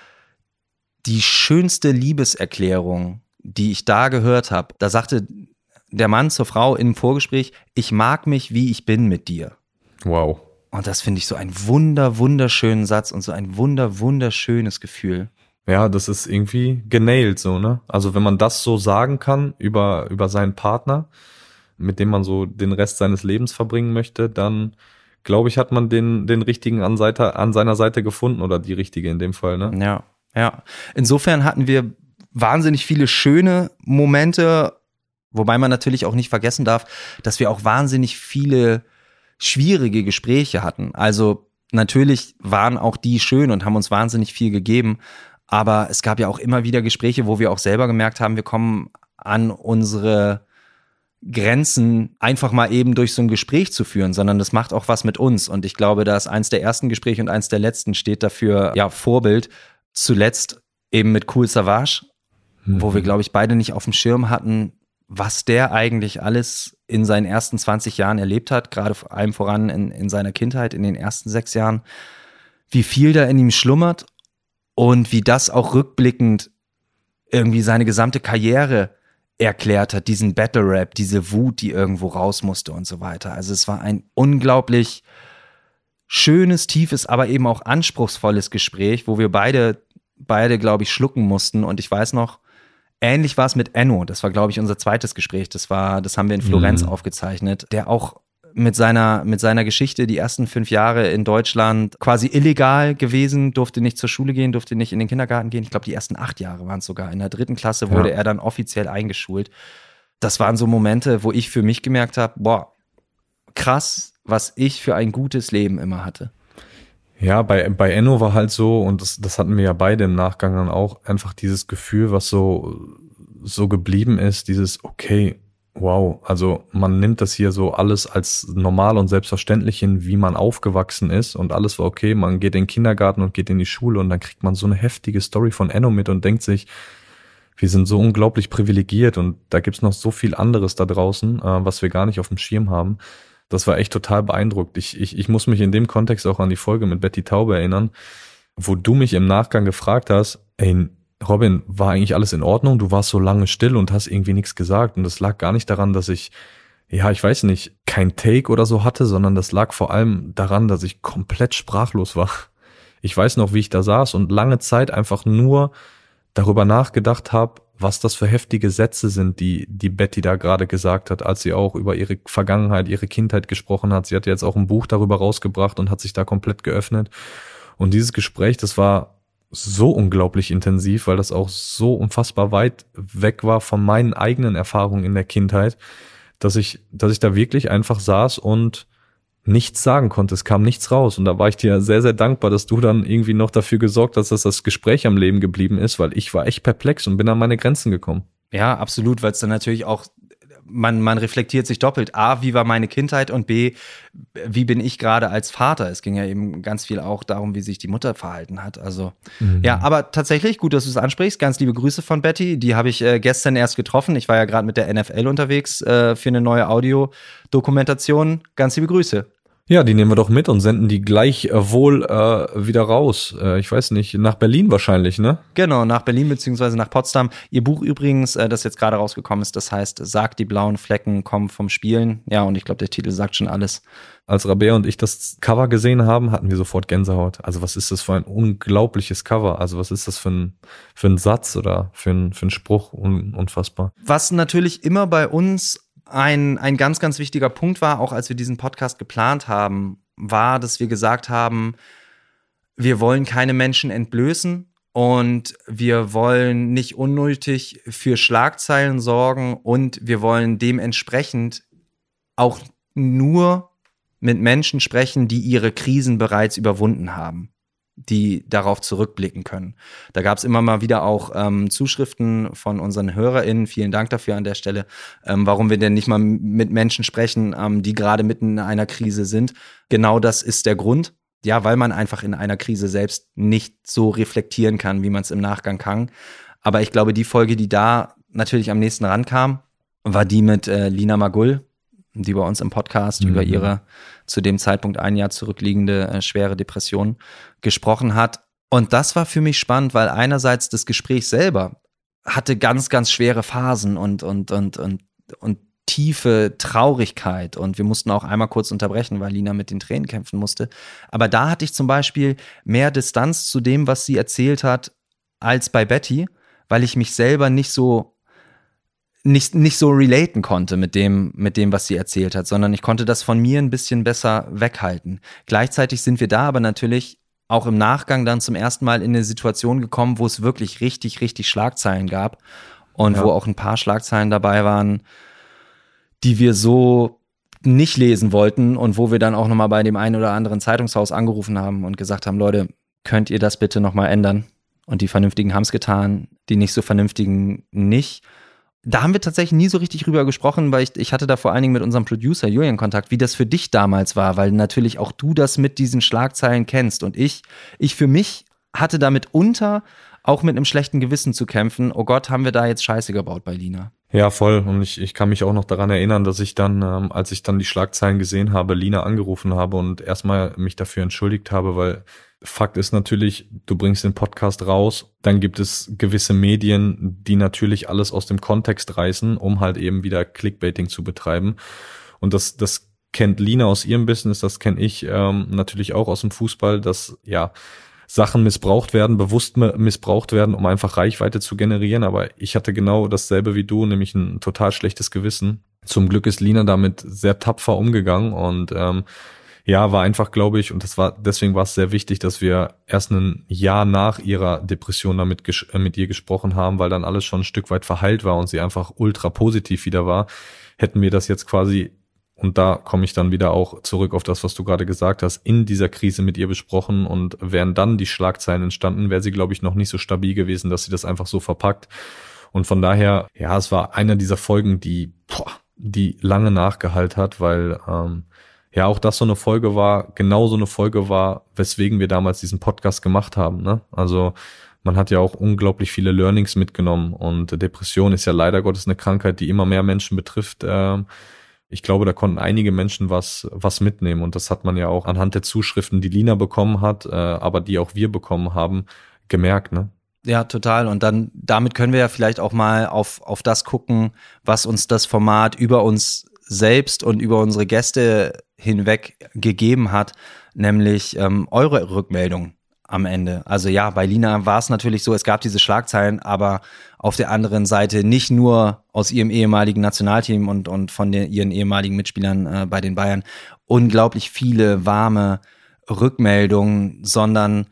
die schönste Liebeserklärung, die ich da gehört habe, da sagte der Mann zur Frau im Vorgespräch, ich mag mich, wie ich bin mit dir. Wow. Und das finde ich so ein wunder, wunderschönen Satz und so ein wunder, wunderschönes Gefühl. Ja, das ist irgendwie genailt so, ne? Also wenn man das so sagen kann über, über seinen Partner, mit dem man so den Rest seines Lebens verbringen möchte, dann glaube ich, hat man den, den richtigen an, Seite, an seiner Seite gefunden oder die richtige in dem Fall, ne? Ja, ja. Insofern hatten wir wahnsinnig viele schöne Momente, wobei man natürlich auch nicht vergessen darf, dass wir auch wahnsinnig viele schwierige Gespräche hatten. Also natürlich waren auch die schön und haben uns wahnsinnig viel gegeben, aber es gab ja auch immer wieder Gespräche, wo wir auch selber gemerkt haben, wir kommen an unsere Grenzen einfach mal eben durch so ein Gespräch zu führen, sondern das macht auch was mit uns und ich glaube, dass eins der ersten Gespräche und eins der letzten steht dafür, ja, Vorbild, zuletzt eben mit Kool Savas, mhm. wo wir, glaube ich, beide nicht auf dem Schirm hatten, was der eigentlich alles in seinen ersten zwanzig Jahren erlebt hat, gerade vor allem voran in, in seiner Kindheit, in den ersten sechs Jahren, wie viel da in ihm schlummert und wie das auch rückblickend irgendwie seine gesamte Karriere erklärt hat, diesen Battle-Rap, diese Wut, die irgendwo raus musste und so weiter. Also es war ein unglaublich schönes, tiefes, aber eben auch anspruchsvolles Gespräch, wo wir beide, beide, glaube ich, schlucken mussten und ich weiß noch, ähnlich war es mit Enno, das war, glaube ich, unser zweites Gespräch, das war, das haben wir in Florenz mhm. aufgezeichnet, der auch mit seiner, mit seiner Geschichte die ersten fünf Jahre in Deutschland quasi illegal gewesen, durfte nicht zur Schule gehen, durfte nicht in den Kindergarten gehen, ich glaube, die ersten acht Jahre waren es sogar, in der dritten Klasse wurde ja. er dann offiziell eingeschult. das waren so Momente, wo ich für mich gemerkt habe, boah, krass, was ich für ein gutes Leben immer hatte. Ja, bei, bei Enno war halt so, und das, das hatten wir ja beide im Nachgang dann auch, einfach dieses Gefühl, was so, so geblieben ist, dieses, okay, wow, also man nimmt das hier so alles als normal und selbstverständlich hin, wie man aufgewachsen ist, und alles war okay, man geht in den Kindergarten und geht in die Schule und dann kriegt man so eine heftige Story von Enno mit und denkt sich, wir sind so unglaublich privilegiert und da gibt's noch so viel anderes da draußen, äh, was wir gar nicht auf dem Schirm haben. Das war echt total beeindruckt. Ich, ich, ich muss mich in dem Kontext auch an die Folge mit Betty Taube erinnern, wo du mich im Nachgang gefragt hast, ey, Robin, war eigentlich alles in Ordnung? Du warst so lange still und hast irgendwie nichts gesagt. Und das lag gar nicht daran, dass ich, ja, ich weiß nicht, kein Take oder so hatte, sondern das lag vor allem daran, dass ich komplett sprachlos war. Ich weiß noch, wie ich da saß und lange Zeit einfach nur darüber nachgedacht habe, was das für heftige Sätze sind, die die Betty da gerade gesagt hat, als sie auch über ihre Vergangenheit, ihre Kindheit gesprochen hat. Sie hat jetzt auch ein Buch darüber rausgebracht und hat sich da komplett geöffnet. Und dieses Gespräch, das war so unglaublich intensiv, weil das auch so unfassbar weit weg war von meinen eigenen Erfahrungen in der Kindheit, dass ich, dass ich da wirklich einfach saß und nichts sagen konnte. Es kam nichts raus. Und da war ich dir sehr, sehr dankbar, dass du dann irgendwie noch dafür gesorgt hast, dass das Gespräch am Leben geblieben ist, weil ich war echt perplex und bin an meine Grenzen gekommen. Ja, absolut, weil es dann natürlich auch, man, man reflektiert sich doppelt. A, wie war meine Kindheit, und B, wie bin ich gerade als Vater? Es ging ja eben ganz viel auch darum, wie sich die Mutter verhalten hat. Also mhm. ja, aber tatsächlich, gut, dass du es ansprichst. Ganz liebe Grüße von Betty. Die habe ich äh, gestern erst getroffen. Ich war ja gerade mit der N F L unterwegs äh, für eine neue Audiodokumentation. Ganz liebe Grüße. Ja, die nehmen wir doch mit und senden die gleich äh, wohl äh, wieder raus. Äh, ich weiß nicht, nach Berlin wahrscheinlich, ne? Genau, nach Berlin beziehungsweise nach Potsdam. Ihr Buch übrigens, äh, das jetzt gerade rausgekommen ist, das heißt, Sagt, die blauen Flecken kommen vom Spielen. Ja, und ich glaube, der Titel sagt schon alles. Als Rabea und ich das Cover gesehen haben, hatten wir sofort Gänsehaut. Also was ist das für ein unglaubliches Cover? Also was ist das für ein, für ein Satz oder für ein, für ein Spruch? Un, unfassbar. Was natürlich immer bei uns Ein, ein ganz, ganz wichtiger Punkt war, auch als wir diesen Podcast geplant haben, war, dass wir gesagt haben, wir wollen keine Menschen entblößen und wir wollen nicht unnötig für Schlagzeilen sorgen und wir wollen dementsprechend auch nur mit Menschen sprechen, die ihre Krisen bereits überwunden haben, die darauf zurückblicken können. Da gab es immer mal wieder auch ähm, Zuschriften von unseren HörerInnen, vielen Dank dafür an der Stelle, ähm, warum wir denn nicht mal mit Menschen sprechen, ähm, die gerade mitten in einer Krise sind. Genau das ist der Grund. Ja, weil man einfach in einer Krise selbst nicht so reflektieren kann, wie man es im Nachgang kann. Aber ich glaube, die Folge, die da natürlich am nächsten rankam, war die mit äh, Lina Magull, die bei uns im Podcast mhm. über ihre zu dem Zeitpunkt ein Jahr zurückliegende äh, schwere Depression gesprochen hat. Und das war für mich spannend, weil einerseits das Gespräch selber hatte ganz, ganz schwere Phasen und, und, und, und, und tiefe Traurigkeit. Und wir mussten auch einmal kurz unterbrechen, weil Lina mit den Tränen kämpfen musste. Aber da hatte ich zum Beispiel mehr Distanz zu dem, was sie erzählt hat, als bei Betty, weil ich mich selber nicht so nicht, nicht so relaten konnte mit dem, mit dem, was sie erzählt hat, sondern ich konnte das von mir ein bisschen besser weghalten. Gleichzeitig sind wir da aber natürlich auch im Nachgang dann zum ersten Mal in eine Situation gekommen, wo es wirklich richtig, richtig Schlagzeilen gab und ja. wo auch ein paar Schlagzeilen dabei waren, die wir so nicht lesen wollten und wo wir dann auch nochmal bei dem einen oder anderen Zeitungshaus angerufen haben und gesagt haben, Leute, könnt ihr das bitte nochmal ändern? Und die Vernünftigen haben es getan, die nicht so Vernünftigen nicht. Da haben wir tatsächlich nie so richtig drüber gesprochen, weil ich, ich hatte da vor allen Dingen mit unserem Producer Julian Kontakt, wie das für dich damals war, weil natürlich auch du das mit diesen Schlagzeilen kennst. Und ich, ich für mich hatte damit unter auch mit einem schlechten Gewissen zu kämpfen. Oh Gott, haben wir da jetzt Scheiße gebaut bei Lina. Ja, voll. Und ich, ich kann mich auch noch daran erinnern, dass ich dann, ähm, als ich dann die Schlagzeilen gesehen habe, Lina angerufen habe und erstmal mich dafür entschuldigt habe, weil Fakt ist natürlich, du bringst den Podcast raus, dann gibt es gewisse Medien, die natürlich alles aus dem Kontext reißen, um halt eben wieder Clickbaiting zu betreiben. Und das, das kennt Lina aus ihrem Business, das kenne ich ähm, natürlich auch aus dem Fußball, dass ja Sachen missbraucht werden, bewusst missbraucht werden, um einfach Reichweite zu generieren. Aber ich hatte genau dasselbe wie du, nämlich ein total schlechtes Gewissen. Zum Glück ist Lina damit sehr tapfer umgegangen und ähm, ja, war einfach, glaube ich, und das war, deswegen war es sehr wichtig, dass wir erst ein Jahr nach ihrer Depression damit ges- äh, mit ihr gesprochen haben, weil dann alles schon ein Stück weit verheilt war und sie einfach ultra positiv wieder war. Hätten wir das jetzt quasi, und da komme ich dann wieder auch zurück auf das, was du gerade gesagt hast, in dieser Krise mit ihr besprochen und wären dann die Schlagzeilen entstanden, wäre sie, glaube ich, noch nicht so stabil gewesen, dass sie das einfach so verpackt. Und von daher, ja, es war einer dieser Folgen, die, boah, die lange nachgehalten hat, weil ähm, ja auch das so eine Folge war, genau so eine Folge war, weswegen wir damals diesen Podcast gemacht haben, ne? Also man hat ja auch unglaublich viele Learnings mitgenommen und Depression ist ja leider Gottes eine Krankheit, die immer mehr Menschen betrifft. Ähm, ich glaube, da konnten einige Menschen was was mitnehmen und das hat man ja auch anhand der Zuschriften, die Lina bekommen hat, äh, aber die auch wir bekommen haben, gemerkt, ne? Ja, total. Und dann, damit können wir ja vielleicht auch mal auf, auf das gucken, was uns das Format über uns selbst und über unsere Gäste hinweg gegeben hat, nämlich ähm, eure Rückmeldung am Ende. Also ja, bei Lina war es natürlich so, es gab diese Schlagzeilen, aber auf der anderen Seite nicht nur aus ihrem ehemaligen Nationalteam und, und von den, ihren ehemaligen Mitspielern äh, bei den Bayern unglaublich viele warme Rückmeldungen, sondern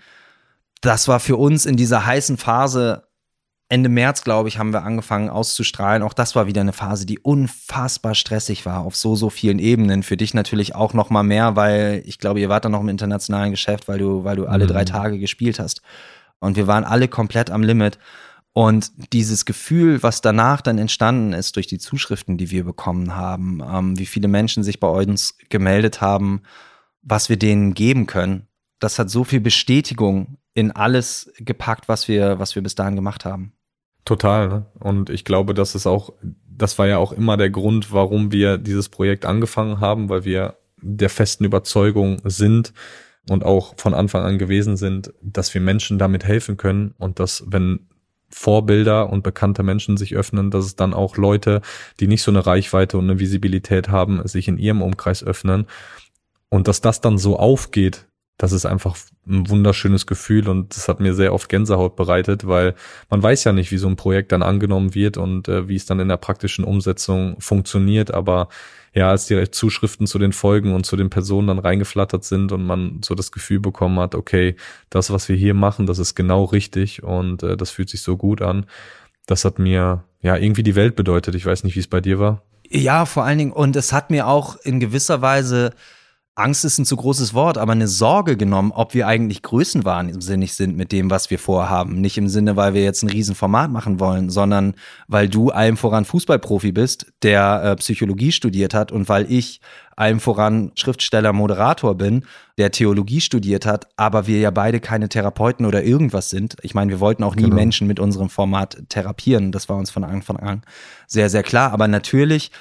das war für uns in dieser heißen Phase, Ende März, glaube ich, haben wir angefangen auszustrahlen. Auch das war wieder eine Phase, die unfassbar stressig war auf so, so vielen Ebenen. Für dich natürlich auch noch mal mehr, weil ich glaube, ihr wart dann noch im internationalen Geschäft, weil du, weil du alle mhm. drei Tage gespielt hast. Und wir waren alle komplett am Limit. Und dieses Gefühl, was danach dann entstanden ist durch die Zuschriften, die wir bekommen haben, ähm, wie viele Menschen sich bei uns gemeldet haben, was wir denen geben können, das hat so viel Bestätigung in alles gepackt, was wir, was wir bis dahin gemacht haben. Total, ne? Und ich glaube, das ist auch, das war ja auch immer der Grund, warum wir dieses Projekt angefangen haben, weil wir der festen Überzeugung sind und auch von Anfang an gewesen sind, dass wir Menschen damit helfen können und dass, wenn Vorbilder und bekannte Menschen sich öffnen, dass es dann auch Leute, die nicht so eine Reichweite und eine Visibilität haben, sich in ihrem Umkreis öffnen und dass das dann so aufgeht. Das ist einfach ein wunderschönes Gefühl und das hat mir sehr oft Gänsehaut bereitet, weil man weiß ja nicht, wie so ein Projekt dann angenommen wird und äh, wie es dann in der praktischen Umsetzung funktioniert. Aber ja, als die Zuschriften zu den Folgen und zu den Personen dann reingeflattert sind und man so das Gefühl bekommen hat, okay, das, was wir hier machen, das ist genau richtig und äh, das fühlt sich so gut an. Das hat mir ja irgendwie die Welt bedeutet. Ich weiß nicht, wie es bei dir war. Ja, vor allen Dingen, und es hat mir auch in gewisser Weise, Angst ist ein zu großes Wort, aber eine Sorge genommen, ob wir eigentlich größenwahnsinnig sind mit dem, was wir vorhaben. Nicht im Sinne, weil wir jetzt ein Riesenformat machen wollen, sondern weil du allem voran Fußballprofi bist, der äh, Psychologie studiert hat und weil ich allem voran Schriftsteller, Moderator bin, der Theologie studiert hat, aber wir ja beide keine Therapeuten oder irgendwas sind. Ich meine, wir wollten auch nie genau. Menschen mit unserem Format therapieren. Das war uns von Anfang an sehr, sehr klar. Aber natürlich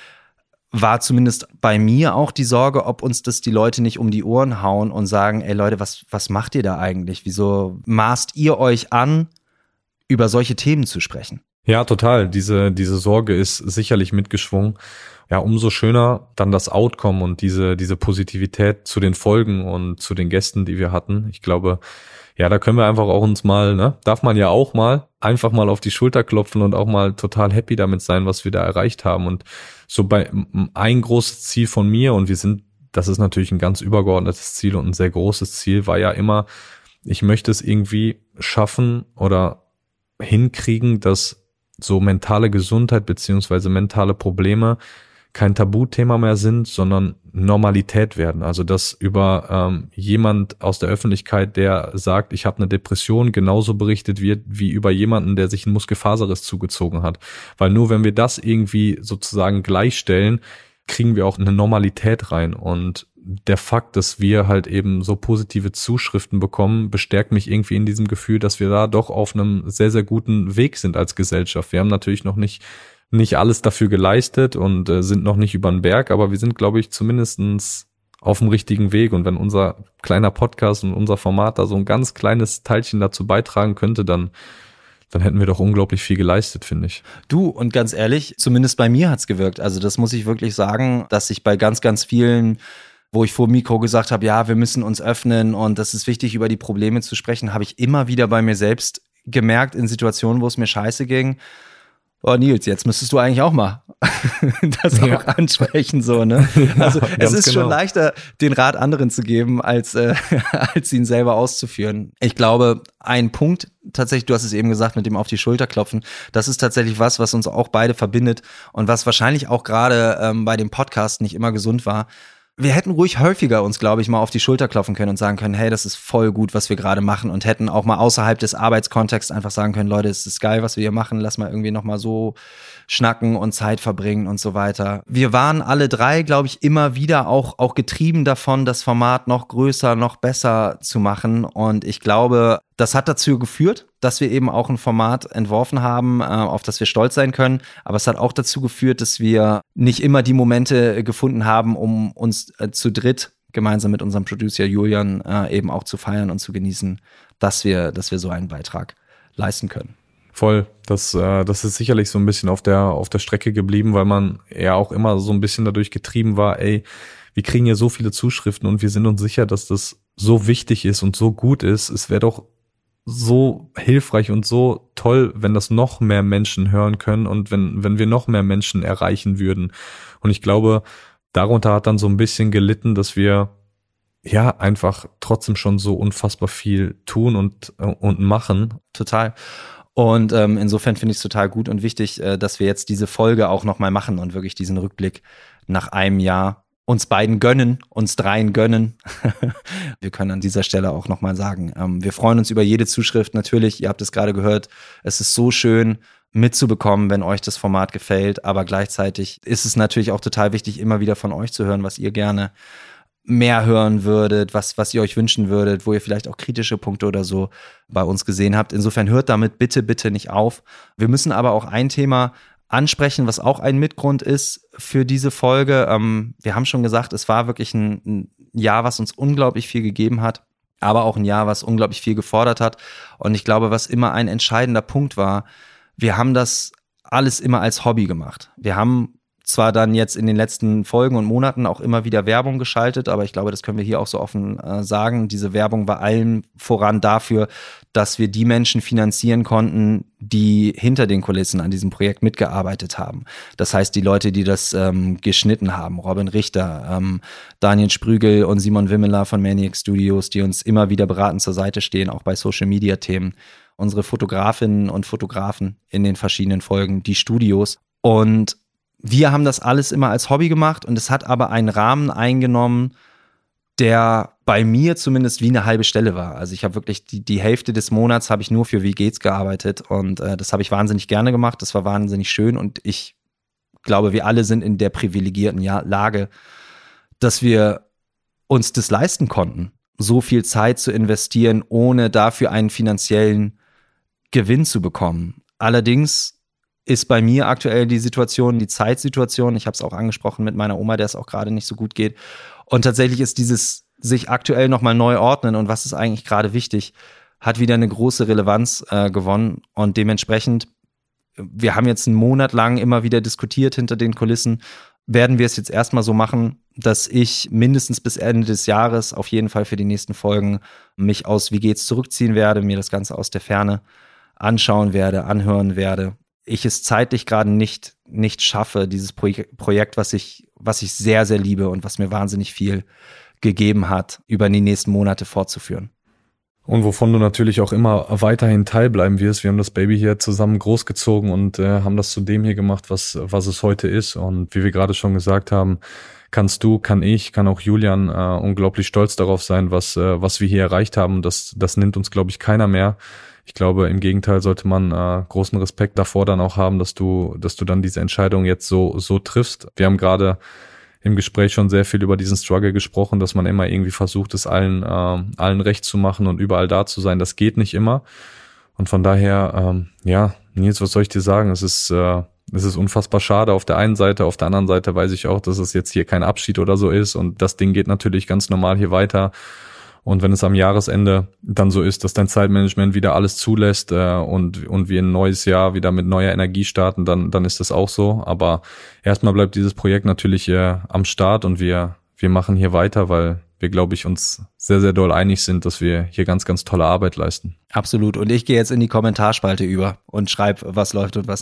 war zumindest bei mir auch die Sorge, ob uns das die Leute nicht um die Ohren hauen und sagen, ey Leute, was, was macht ihr da eigentlich? Wieso maßt ihr euch an, über solche Themen zu sprechen? Ja, total. Diese, diese Sorge ist sicherlich mitgeschwungen. Ja, umso schöner dann das Outcome und diese, diese Positivität zu den Folgen und zu den Gästen, die wir hatten. Ich glaube, ja, da können wir einfach auch uns mal, ne, darf man ja auch mal, einfach mal auf die Schulter klopfen und auch mal total happy damit sein, was wir da erreicht haben. Und so bei ein großes Ziel von mir, und wir sind, das ist natürlich ein ganz übergeordnetes Ziel und ein sehr großes Ziel, war ja immer, ich möchte es irgendwie schaffen oder hinkriegen, dass so mentale Gesundheit beziehungsweise mentale Probleme kein Tabuthema mehr sind, sondern Normalität werden. Also dass über ähm, jemand aus der Öffentlichkeit, der sagt, ich habe eine Depression, genauso berichtet wird wie über jemanden, der sich einen Muskelfaserriss zugezogen hat. Weil nur wenn wir das irgendwie sozusagen gleichstellen, kriegen wir auch eine Normalität rein. Und der Fakt, dass wir halt eben so positive Zuschriften bekommen, bestärkt mich irgendwie in diesem Gefühl, dass wir da doch auf einem sehr, sehr guten Weg sind als Gesellschaft. Wir haben natürlich noch nicht nicht alles dafür geleistet und äh, sind noch nicht über den Berg, aber wir sind, glaube ich, zumindestens auf dem richtigen Weg. Und wenn unser kleiner Podcast und unser Format da so ein ganz kleines Teilchen dazu beitragen könnte, dann dann hätten wir doch unglaublich viel geleistet, finde ich. Du, und ganz ehrlich, zumindest bei mir hat's gewirkt. Also das muss ich wirklich sagen, dass ich bei ganz, ganz vielen, wo ich vor dem Mikro gesagt habe, ja, wir müssen uns öffnen und das ist wichtig, über die Probleme zu sprechen, habe ich immer wieder bei mir selbst gemerkt in Situationen, wo es mir scheiße ging, Oh Nils, jetzt müsstest du eigentlich auch mal das Ja. auch ansprechen, so, ne? Also Ja, es ganz ist genau. schon leichter, den Rat anderen zu geben, als, äh, als ihn selber auszuführen. Ich glaube, ein Punkt, tatsächlich, du hast es eben gesagt, mit dem auf die Schulter klopfen, das ist tatsächlich was, was uns auch beide verbindet und was wahrscheinlich auch gerade ähm, bei dem Podcast nicht immer gesund war. Wir hätten ruhig häufiger uns, glaube ich, mal auf die Schulter klopfen können und sagen können, hey, das ist voll gut, was wir gerade machen, und hätten auch mal außerhalb des Arbeitskontexts einfach sagen können, Leute, es ist geil, was wir hier machen, lass mal irgendwie noch mal so schnacken und Zeit verbringen und so weiter. Wir waren alle drei, glaube ich, immer wieder auch, auch getrieben davon, das Format noch größer, noch besser zu machen, und ich glaube, das hat dazu geführt, dass wir eben auch ein Format entworfen haben, äh, auf das wir stolz sein können. Aber es hat auch dazu geführt, dass wir nicht immer die Momente gefunden haben, um uns äh, zu dritt gemeinsam mit unserem Producer Julian äh, eben auch zu feiern und zu genießen, dass wir, dass wir so einen Beitrag leisten können. Voll, das, äh, das ist sicherlich so ein bisschen auf der, auf der Strecke geblieben, weil man ja auch immer so ein bisschen dadurch getrieben war, ey, wir kriegen ja so viele Zuschriften und wir sind uns sicher, dass das so wichtig ist und so gut ist. Es wäre doch so hilfreich und so toll, wenn das noch mehr Menschen hören können und wenn, wenn wir noch mehr Menschen erreichen würden. Und ich glaube, darunter hat dann so ein bisschen gelitten, dass wir ja einfach trotzdem schon so unfassbar viel tun und, und machen. Total. Und ähm, insofern finde ich es total gut und wichtig, äh, dass wir jetzt diese Folge auch nochmal machen und wirklich diesen Rückblick nach einem Jahr uns beiden gönnen, uns dreien gönnen. Wir können an dieser Stelle auch nochmal sagen, ähm, wir freuen uns über jede Zuschrift. Natürlich, ihr habt es gerade gehört, es ist so schön mitzubekommen, wenn euch das Format gefällt, aber gleichzeitig ist es natürlich auch total wichtig, immer wieder von euch zu hören, was ihr gerne mehr hören würdet, was, was ihr euch wünschen würdet, wo ihr vielleicht auch kritische Punkte oder so bei uns gesehen habt. Insofern hört damit bitte, bitte nicht auf. Wir müssen aber auch ein Thema ansprechen, was auch ein Mitgrund ist für diese Folge. Ähm, wir haben schon gesagt, es war wirklich ein, ein Jahr, was uns unglaublich viel gegeben hat, aber auch ein Jahr, was unglaublich viel gefordert hat. Und ich glaube, was immer ein entscheidender Punkt war, wir haben das alles immer als Hobby gemacht. Wir haben zwar dann jetzt in den letzten Folgen und Monaten auch immer wieder Werbung geschaltet, aber ich glaube, das können wir hier auch so offen äh, sagen. Diese Werbung war allen voran dafür, dass wir die Menschen finanzieren konnten, die hinter den Kulissen an diesem Projekt mitgearbeitet haben. Das heißt, die Leute, die das ähm, geschnitten haben, Robin Richter, ähm, Daniel Sprügel und Simon Wimmeler von Maniac Studios, die uns immer wieder beratend zur Seite stehen, auch bei Social-Media-Themen, unsere Fotografinnen und Fotografen in den verschiedenen Folgen, die Studios. Und wir haben das alles immer als Hobby gemacht, und es hat aber einen Rahmen eingenommen, der bei mir zumindest wie eine halbe Stelle war. Also ich habe wirklich die, die Hälfte des Monats habe ich nur für Wie geht's gearbeitet, und äh, das habe ich wahnsinnig gerne gemacht. Das war wahnsinnig schön, und ich glaube, wir alle sind in der privilegierten ja- Lage, dass wir uns das leisten konnten, so viel Zeit zu investieren, ohne dafür einen finanziellen Gewinn zu bekommen. Allerdings ist bei mir aktuell die Situation, die Zeitsituation, ich habe es auch angesprochen mit meiner Oma, der es auch gerade nicht so gut geht. Und tatsächlich ist dieses sich aktuell nochmal neu ordnen und was ist eigentlich gerade wichtig, hat wieder eine große Relevanz äh, gewonnen. Und dementsprechend, wir haben jetzt einen Monat lang immer wieder diskutiert hinter den Kulissen, werden wir es jetzt erstmal so machen, dass ich mindestens bis Ende des Jahres auf jeden Fall für die nächsten Folgen mich aus Wie geht's zurückziehen werde, mir das Ganze aus der Ferne anschauen werde, anhören werde. Ich es zeitlich gerade nicht, nicht schaffe, dieses Projek- Projekt, was ich, was ich sehr, sehr liebe und was mir wahnsinnig viel gegeben hat, über die nächsten Monate fortzuführen. Und wovon du natürlich auch immer weiterhin teilbleiben wirst. Wir haben das Baby hier zusammen großgezogen und äh, haben das zu dem hier gemacht, was, was es heute ist. Und wie wir gerade schon gesagt haben, kannst du, kann ich, kann auch Julian äh, unglaublich stolz darauf sein, was, äh, was wir hier erreicht haben. Das, das nimmt uns, glaube ich, keiner mehr. Ich glaube, im Gegenteil sollte man äh, großen Respekt davor dann auch haben, dass du, dass du dann diese Entscheidung jetzt so, so triffst. Wir haben gerade im Gespräch schon sehr viel über diesen Struggle gesprochen, dass man immer irgendwie versucht, es allen, äh, allen recht zu machen und überall da zu sein. Das geht nicht immer. Und von daher, ähm, ja, Nils, was soll ich dir sagen? Es ist, äh, es ist unfassbar schade auf der einen Seite. Auf der anderen Seite weiß ich auch, dass es jetzt hier kein Abschied oder so ist. Und das Ding geht natürlich ganz normal hier weiter. Und wenn es am Jahresende dann so ist, dass dein Zeitmanagement wieder alles zulässt äh, und und wir ein neues Jahr wieder mit neuer Energie starten, dann dann ist das auch so. Aber erstmal bleibt dieses Projekt natürlich äh, am Start und wir wir machen hier weiter, weil wir, glaube ich, uns sehr, sehr doll einig sind, dass wir hier ganz, ganz tolle Arbeit leisten. Absolut. Und ich gehe jetzt in die Kommentarspalte über und schreibe, was läuft und was nicht.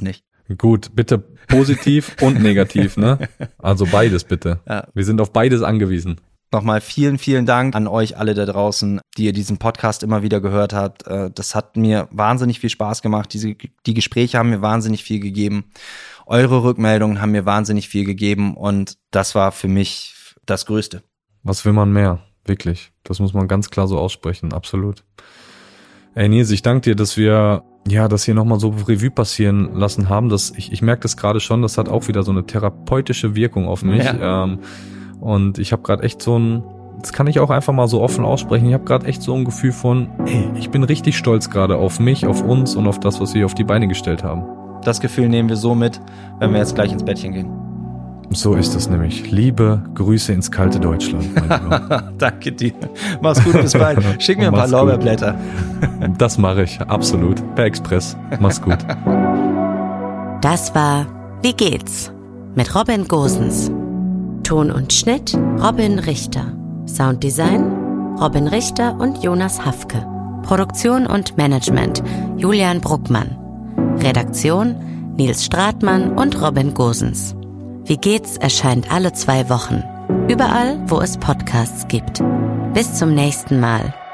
Gut, bitte positiv und negativ, ne? Also beides bitte. Ja. Wir sind auf beides angewiesen. Nochmal vielen, vielen Dank an euch alle da draußen, die ihr diesen Podcast immer wieder gehört habt. Das hat mir wahnsinnig viel Spaß gemacht. Diese, die Gespräche haben mir wahnsinnig viel gegeben. Eure Rückmeldungen haben mir wahnsinnig viel gegeben und das war für mich das Größte. Was will man mehr? Wirklich. Das muss man ganz klar so aussprechen. Absolut. Ey Nils, ich danke dir, dass wir ja das hier nochmal so Revue passieren lassen haben. Das, ich, ich merke das gerade schon, das hat auch wieder so eine therapeutische Wirkung auf mich. Ja. Ähm, Und ich habe gerade echt so ein, das kann ich auch einfach mal so offen aussprechen, ich habe gerade echt so ein Gefühl von, hey, ich bin richtig stolz gerade auf mich, auf uns und auf das, was wir auf die Beine gestellt haben. Das Gefühl nehmen wir so mit, wenn wir jetzt gleich ins Bettchen gehen. So ist es nämlich. Liebe Grüße ins kalte Deutschland, mein Lieber. Danke dir. Mach's gut, bis bald. Schick mir ein paar Lorbeerblätter. Das mache ich, absolut. Per Express. Mach's gut. Das war Wie geht's? Mit Robin Gosens. Ton und Schnitt Robin Richter. Sounddesign Robin Richter und Jonas Hafke. Produktion und Management Julian Bruckmann. Redaktion Nils Stratmann und Robin Gosens. Wie geht's erscheint alle zwei Wochen. Überall, wo es Podcasts gibt. Bis zum nächsten Mal.